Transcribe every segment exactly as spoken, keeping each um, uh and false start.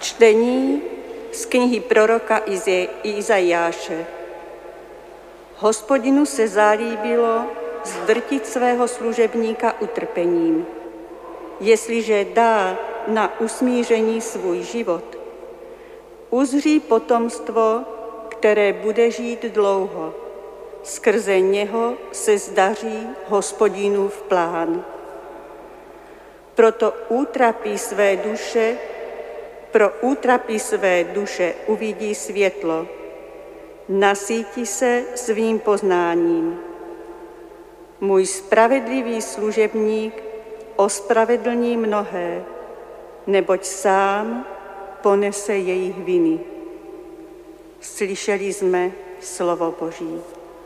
Čtení z knihy proroka Izajáše. Hospodinu se zalíbilo zdrtit svého služebníka utrpením. Jestliže dá na usmíření svůj život, uzří potomstvo, které bude žít dlouho. Skrze něho se zdaří Hospodinův plán. Proto útrapí své duše, pro útrapí své duše uvidí světlo, nasítí se svým poznáním. Můj spravedlivý služebník ospravedlní mnohé, neboť sám ponese jejich viny. Slyšeli jsme slovo Boží.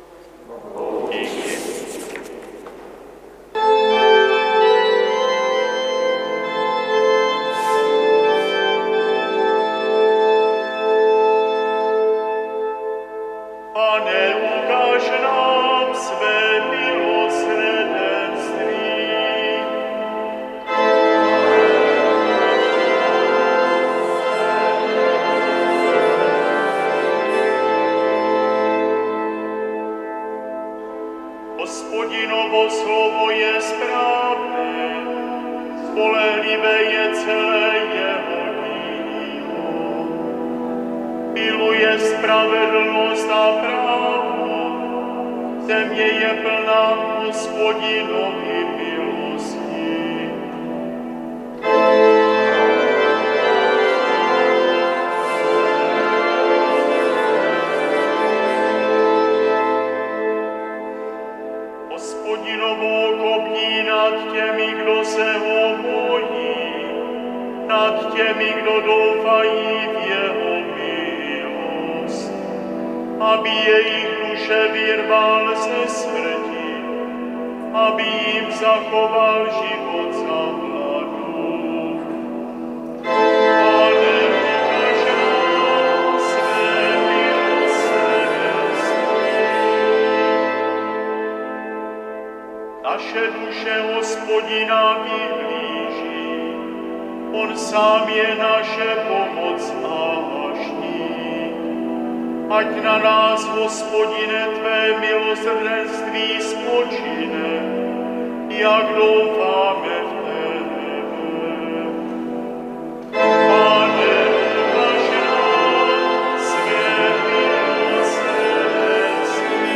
Hospodinovo slovo je správné, spolehlivé je celé jeho dílo. Miluje spravedlnost a právo, země je plná Hospodinovy milosti. Hospodinovo kopní nad těmi, kdo se ho bojí, nad těmi, kdo doufají v jeho milost, aby jejich duše vyrval ze smrti, aby jim zachoval život za hladu. Naše duše Hospodina vyhlíží, on sám je naše pomoc a štít. Ať na nás, Hospodine, tvé milosrdenství spočine, jak doufáme v tebe. Pane, ukaž nám své milosrdenství.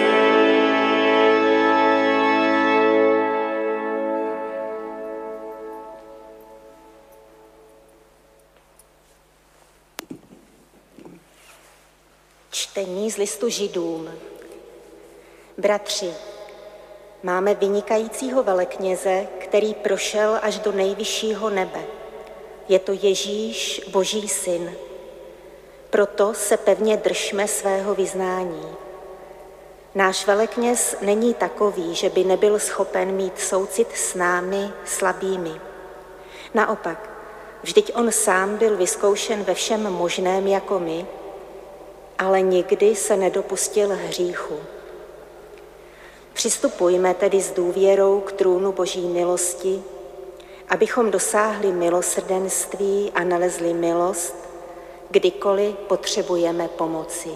Čtení z listu Židům. Bratři, máme vynikajícího velekněze, který prošel až do nejvyššího nebe. Je to Ježíš, Boží syn. Proto se pevně držme svého vyznání. Náš velekněz není takový, že by nebyl schopen mít soucit s námi slabými. Naopak, vždyť on sám byl vyzkoušen ve všem možném jako my, ale nikdy se nedopustil hříchu. Přistupujme tedy s důvěrou k trůnu Boží milosti, abychom dosáhli milosrdenství a nalezli milost, kdykoliv potřebujeme pomoci.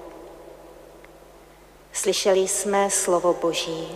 Slyšeli jsme slovo Boží.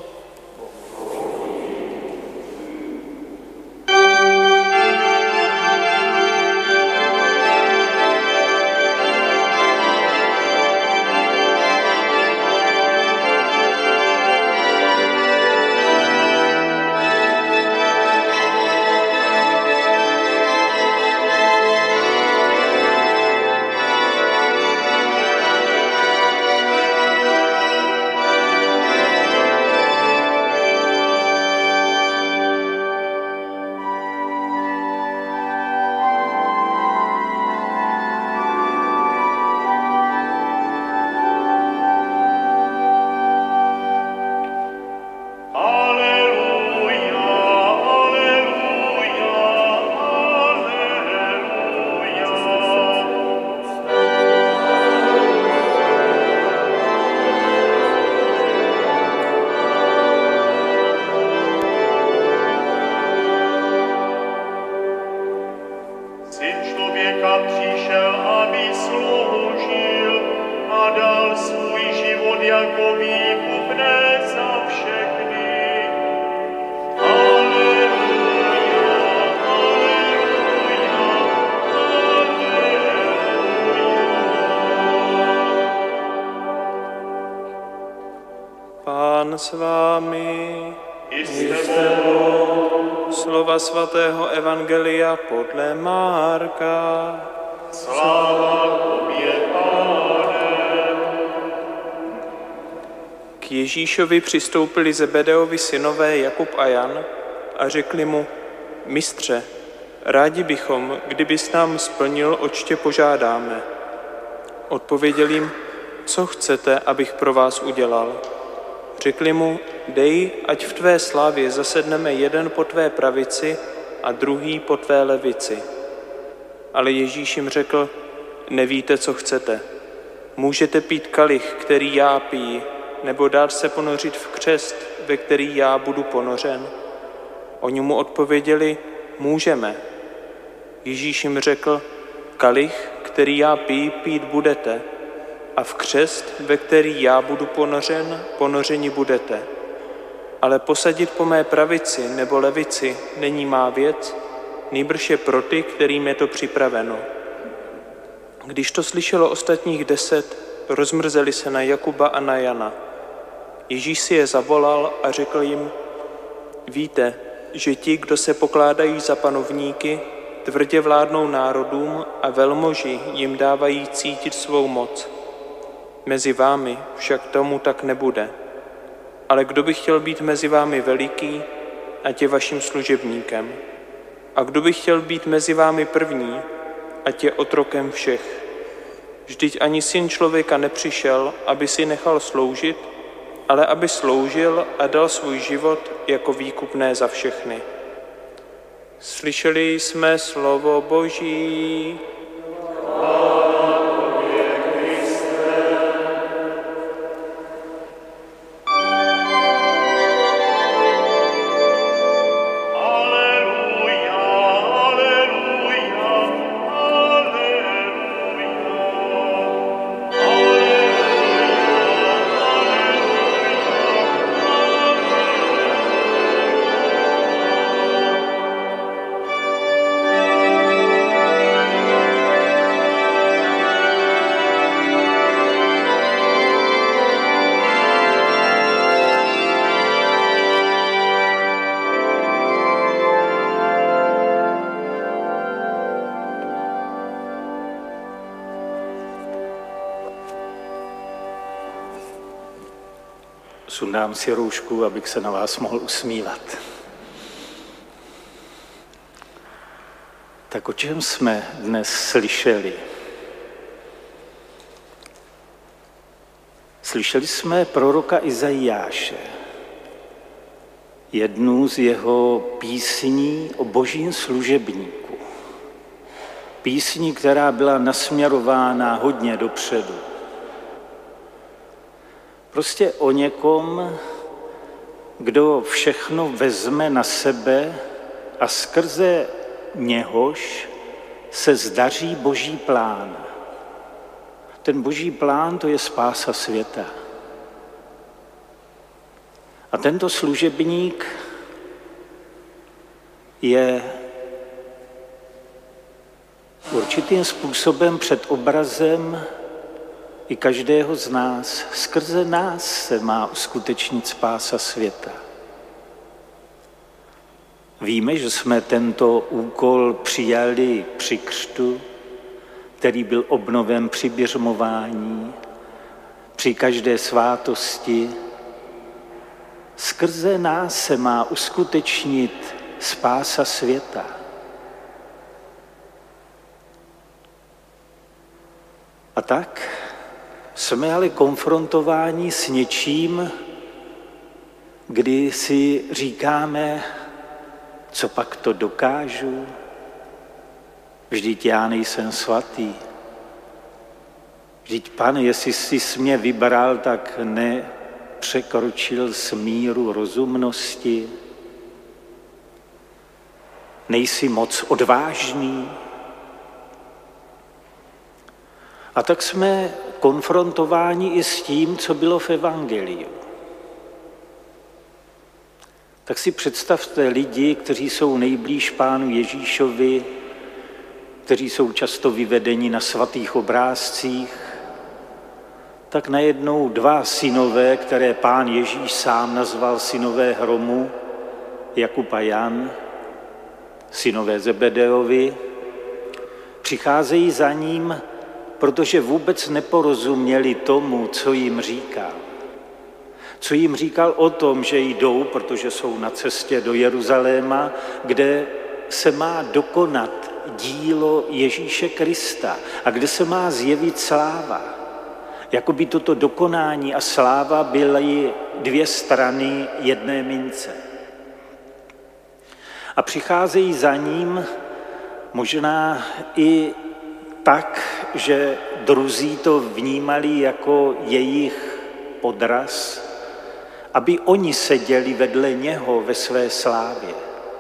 jako výkupné za všechny. Aleluja, aleluja, aleluja. Pán s vámi. I s tebou. Slova svatého evangelia podle Marka. Sláva tobě, Pane. K Ježíšovi přistoupili Zebedeovi synové Jakub a Jan a řekli mu: Mistře, rádi bychom, kdybys nám splnil, oč tě požádáme. Odpověděl jim: Co chcete, abych pro vás udělal? Řekli mu: Dej, ať v tvé slávě zasedneme jeden po tvé pravici a druhý po tvé levici. Ale Ježíš jim řekl: Nevíte, co chcete. Můžete pít kalich, který já piji, nebo dát se ponořit v křest, ve který já budu ponořen? Oni mu odpověděli: Můžeme. Ježíš jim řekl: Kalich, který já piji, pít budete, a v křest, ve který já budu ponořen, ponořeni budete. Ale posadit po mé pravici nebo levici není má věc, nýbrž je pro ty, kterým je to připraveno. Když to slyšelo ostatních deset, rozmrzeli se na Jakuba a na Jana. Ježíš si je zavolal a řekl jim: Víte, že ti, kdo se pokládají za panovníky, tvrdě vládnou národům a velmoži jim dávají cítit svou moc. Mezi vámi však tomu tak nebude. Ale kdo by chtěl být mezi vámi veliký, ať je vaším služebníkem. A kdo by chtěl být mezi vámi první, ať je otrokem všech. Vždyť ani Syn člověka nepřišel, aby si nechal sloužit, ale aby sloužil a dal svůj život jako výkupné za všechny. Slyšeli jsme slovo Boží. Sundám si roušku, abych se na vás mohl usmívat. Tak o čem jsme dnes slyšeli? Slyšeli jsme proroka Izajáše, jednu z jeho písní o božím služebníku. Písní, která byla nasměrována hodně dopředu. Prostě o někom, kdo všechno vezme na sebe a skrze něhož se zdaří boží plán. Ten boží plán, to je spása světa. A tento služebník je určitým způsobem předobrazem i každého z nás. Skrze nás se má uskutečnit spása světa. Víme, že jsme tento úkol přijali při křtu, který byl obnoven při běžmování, při každé svátosti. Skrze nás se má uskutečnit spása světa. A tak jsme ale konfrontováni s něčím, kdy si říkáme, co pak to dokážu? Vždyť já nejsem svatý. Vždyť Pane, jestli jsi mě vybral, tak nepřekročil smíru rozumnosti. Nejsi moc odvážný. A tak jsme konfrontováni i s tím, co bylo v evangeliu. Tak si představte lidi, kteří jsou nejblíž Pánu Ježíšovi, kteří jsou často vyvedeni na svatých obrázcích, tak najednou dva synové, které Pán Ježíš sám nazval synové hromu, Jakub a Jan, synové Zebedeovi, přicházejí za ním, protože vůbec neporozuměli tomu, co jim říkal. Co jim říkal o tom, že jdou, protože jsou na cestě do Jeruzaléma, kde se má dokonat dílo Ježíše Krista a kde se má zjevit sláva. Jakoby toto dokonání a sláva byly dvě strany jedné mince. A přicházejí za ním možná i tak, že druzí to vnímali jako jejich podraz, aby oni seděli vedle něho ve své slávě.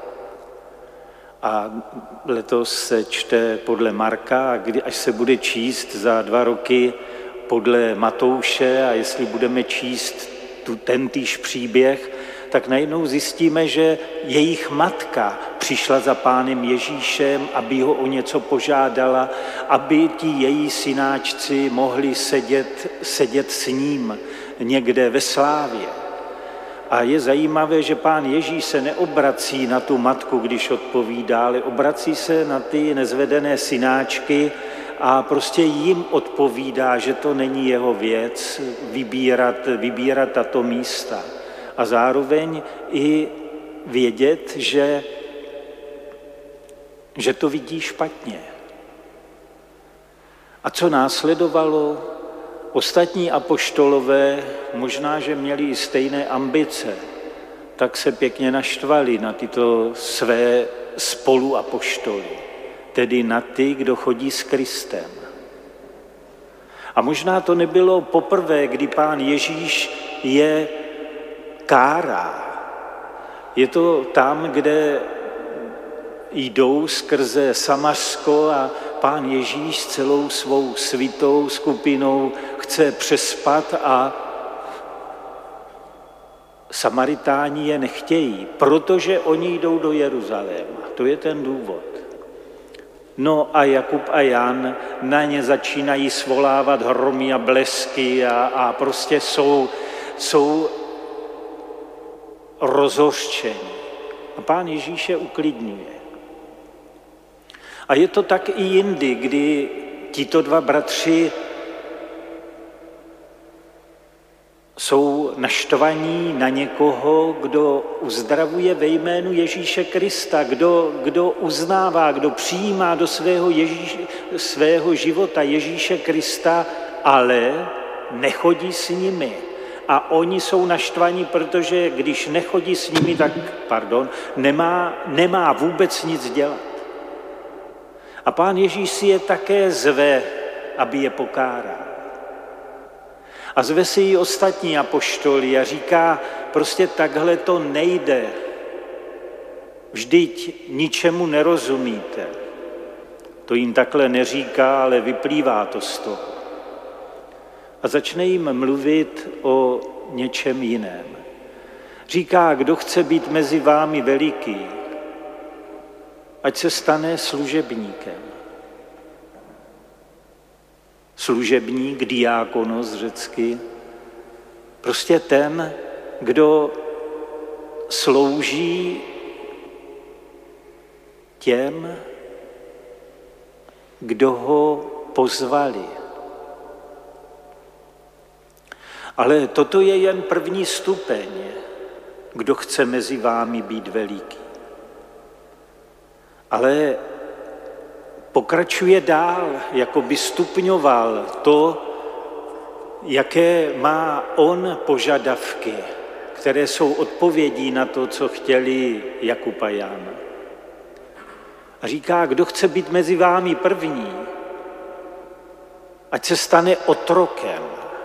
A letos se čte podle Marka, a kdy, až se bude číst za dva roky podle Matouše, a jestli budeme číst tu, tentýž příběh, tak najednou zjistíme, že jejich matka přišla za Pánem Ježíšem, aby ho o něco požádala, aby ti její synáčci mohli sedět, sedět s ním někde ve slávě. A je zajímavé, že Pán Ježíš se neobrací na tu matku, když odpovídá, ale obrací se na ty nezvedené synáčky a prostě jim odpovídá, že to není jeho věc vybírat, vybírat tato místa. A zároveň i vědět, že, že to vidí špatně. A co následovalo? Ostatní apoštolové možná, že měli i stejné ambice, tak se pěkně naštvali na tyto své spoluapoštoly, tedy na ty, kdo chodí s Kristem. A možná to nebylo poprvé, kdy Pán Ježíš je kárá. Je to tam, kde jdou skrze Samařsko a Pán Ježíš s celou svou svitou skupinou chce přespat a Samaritáni je nechtějí, protože oni jdou do Jeruzaléma. To je ten důvod. No a Jakub a Jan na ně začínají svolávat hromy a blesky a, a prostě jsou, jsou rozhořčení. A Pán Ježíš je uklidňuje. A je to tak i jindy, kdy tito dva bratři jsou naštvaní na někoho, kdo uzdravuje ve jménu Ježíše Krista, kdo, kdo uznává, kdo přijímá do svého, Ježíš, svého života Ježíše Krista, ale nechodí s nimi. A oni jsou naštvaní, protože když nechodí s nimi, tak pardon, nemá, nemá vůbec nic dělat. A Pán Ježíš si je také zve, aby je pokáral. A zve si i ostatní apoštoly a říká, prostě takhle to nejde. Vždyť ničemu nerozumíte. To jim takhle neříká, ale vyplývá to z toho. A začne jim mluvit o něčem jiném. Říká, kdo chce být mezi vámi veliký, ať se stane služebníkem. Služebník, diákonos řecky, prostě ten, kdo slouží těm, kdo ho pozvali. Ale toto je jen první stupeň, kdo chce mezi vámi být veliký. Ale pokračuje dál, jako by stupňoval to, jaké má on požadavky, které jsou odpovědí na to, co chtěli Jakub a Jan. A říká, kdo chce být mezi vámi první, ať se stane otrokem.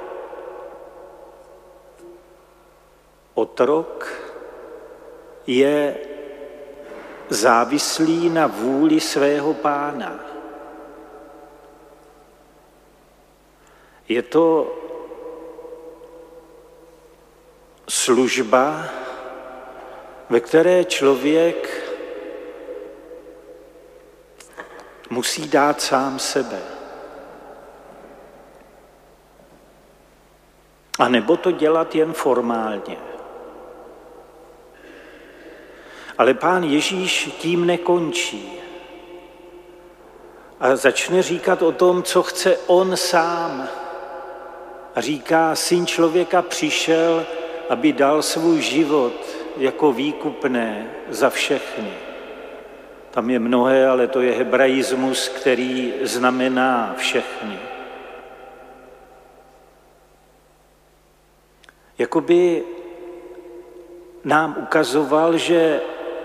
Otrok je závislý na vůli svého pána. Je to služba, ve které člověk musí dát sám sebe. A nebo to dělat jen formálně. Ale Pán Ježíš tím nekončí. A začne říkat o tom, co chce on sám. A říká, Syn člověka přišel, aby dal svůj život jako výkupné za všechny. Tam je mnohé, ale to je hebraismus, který znamená všechny. Jakoby nám ukazoval, že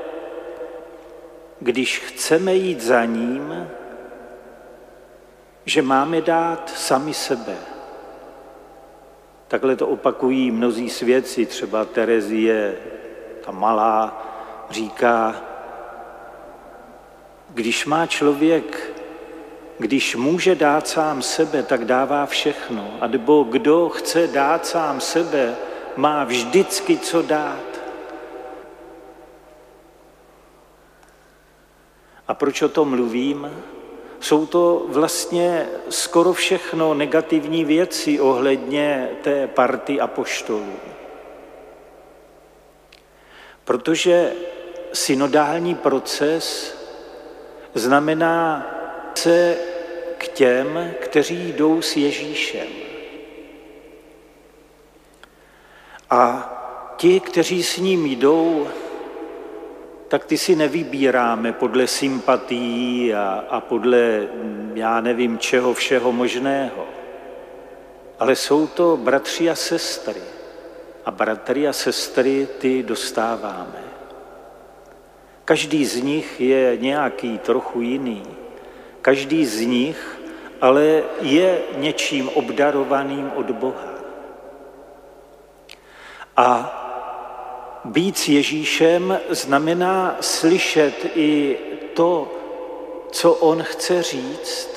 když chceme jít za ním, že máme dát sami sebe. Takhle to opakují mnozí svědci, třeba Terezie, ta malá, říká, když má člověk, když může dát sám sebe, tak dává všechno. A nebo kdo chce dát sám sebe, má vždycky co dát. A proč o tom mluvím? Jsou to vlastně skoro všechno negativní věci ohledně té party apoštolů. Protože synodální proces znamená se k těm, kteří jdou s Ježíšem. A ti, kteří s ním jdou, tak ty si nevybíráme podle sympatií a, a podle, já nevím, čeho všeho možného. Ale jsou to bratři a sestry. A bratry a sestry ty dostáváme. Každý z nich je nějaký trochu jiný. Každý z nich ale je něčím obdarovaným od Boha. A být s Ježíšem znamená slyšet i to, co on chce říct,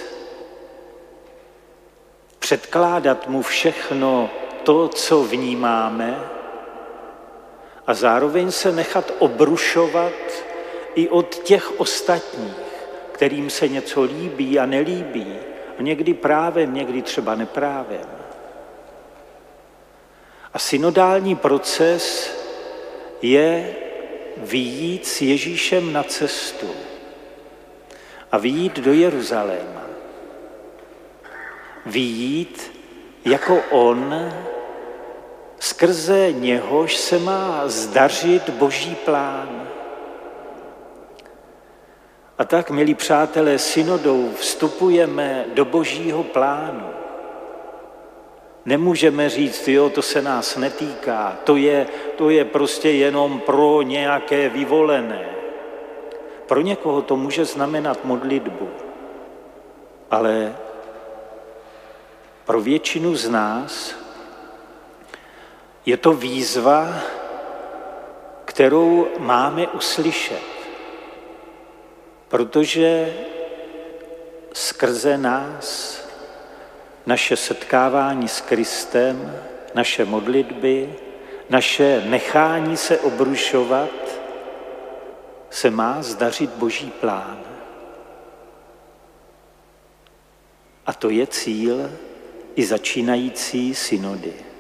předkládat mu všechno to, co vnímáme, a zároveň se nechat obrušovat i od těch ostatních, kterým se něco líbí a nelíbí, a někdy právem, někdy třeba neprávem. A synodální proces je vyjít s Ježíšem na cestu a vyjít do Jeruzaléma. Vyjít jako on, skrze něhož se má zdařit Boží plán. A tak, milí přátelé, synodou vstupujeme do Božího plánu. Nemůžeme říct, jo, to se nás netýká, to je, to je prostě jenom pro nějaké vyvolené. Pro někoho to může znamenat modlitbu, ale pro většinu z nás je to výzva, kterou máme uslyšet, protože skrze nás naše setkávání s Kristem, naše modlitby, naše nechání se obrušovat, se má zdařit Boží plán. A to je cíl i začínající synody.